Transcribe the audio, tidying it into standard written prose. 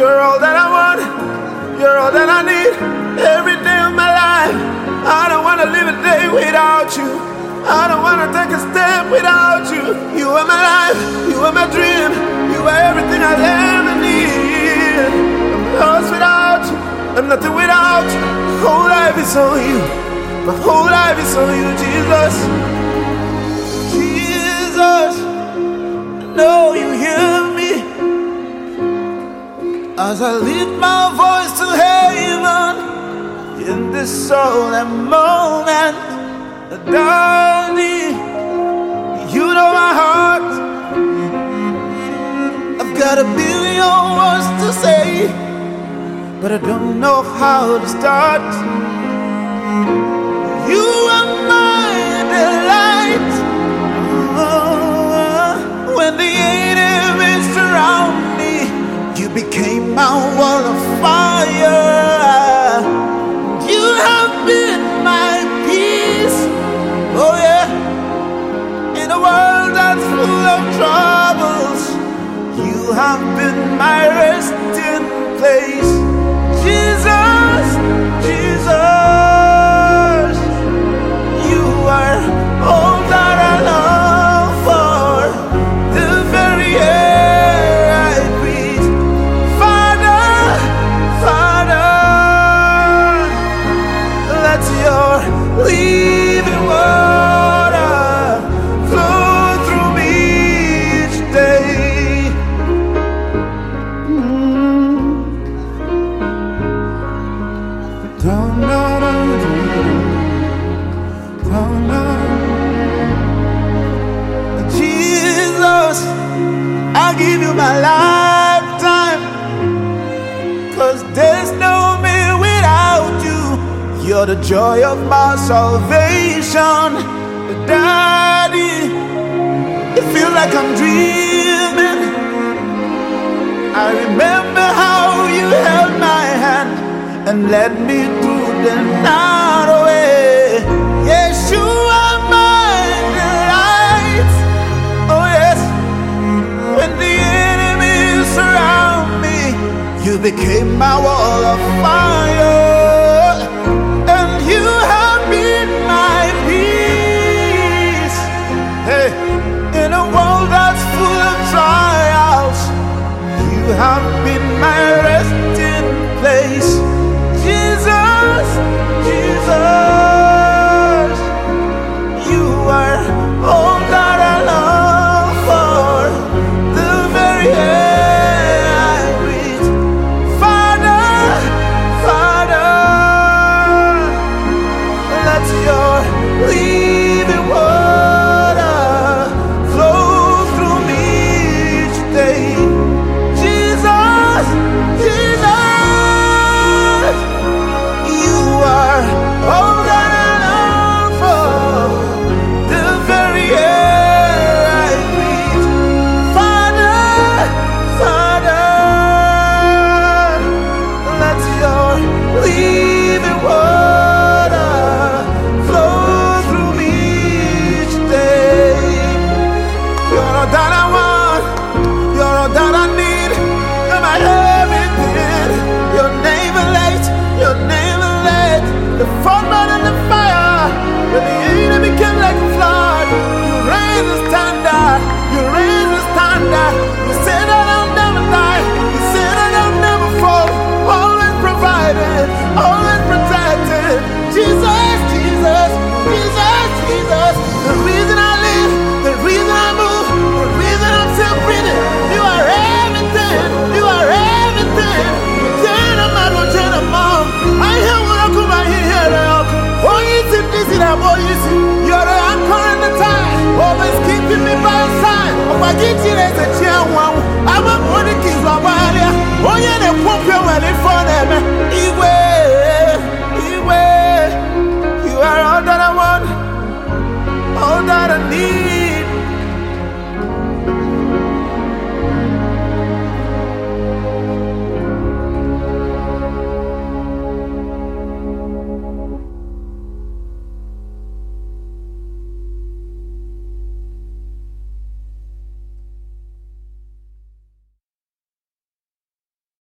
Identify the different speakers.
Speaker 1: You're all that I want, you're all that I need. Every day of my life, I don't want to live a day without you. I don't want to take a step without you. You are my life, you are my dream. You are everything I ever need. I'm lost without you, I'm nothing without you. My whole life is on you, my whole life is on you, Jesus. Jesus, I know you hear me as I lift my voice to heaven in this solemn moment. Daddy, you know my heart. I've got a billion words to say, but I don't know how to start. You are my delight. When the enemies surround me, you became my wall of fire. You have been my peace. Oh yeah, in a world that's full of troubles, you have been my resting place. Jesus, Jesus, you are all that I long for, the very air I breathe. Father, Father, let your living water flow through me each day. Jesus, I give you my lifetime, 'cause there's no me without you. You're the joy of my salvation. Daddy, it feels like I'm dreaming. I remember how you held my hand and led me through the night away. Yes, you are my delight. Oh yes, when the enemies surround me, you became my wall of fire, and you have been my peace. Hey, in a world that's full of trials, you have been my resting place. Jesus, Jesus, you are all that I long for, the very air I breathe. Father, Father, let your living water flow through me each day. Jesus, Jesus, you are all that I long for, the very air I breathe. Father, Father, let your living water flow through me each day. You're all that I want, you're all that I need. You're my everything. Your name is light, your name is light. The fire and the fire, when the enemy came like a flood, you raise the standard, you raise the standard. You say that I'll never die, you say that I'll never fall. Always provided, always protected. Jesus, Jesus, Jesus, Jesus. The reason I live, the reason I move, the reason I'm still breathing. You are everything, you are everything. I hear what I come out here. Oh, you see this in a boy, you see. You're the anchor in the time, always keeping me by your side. Oh, I get you as a chair one. I'm a money king of Malia. Oh, yeah, they won't be well in front of me.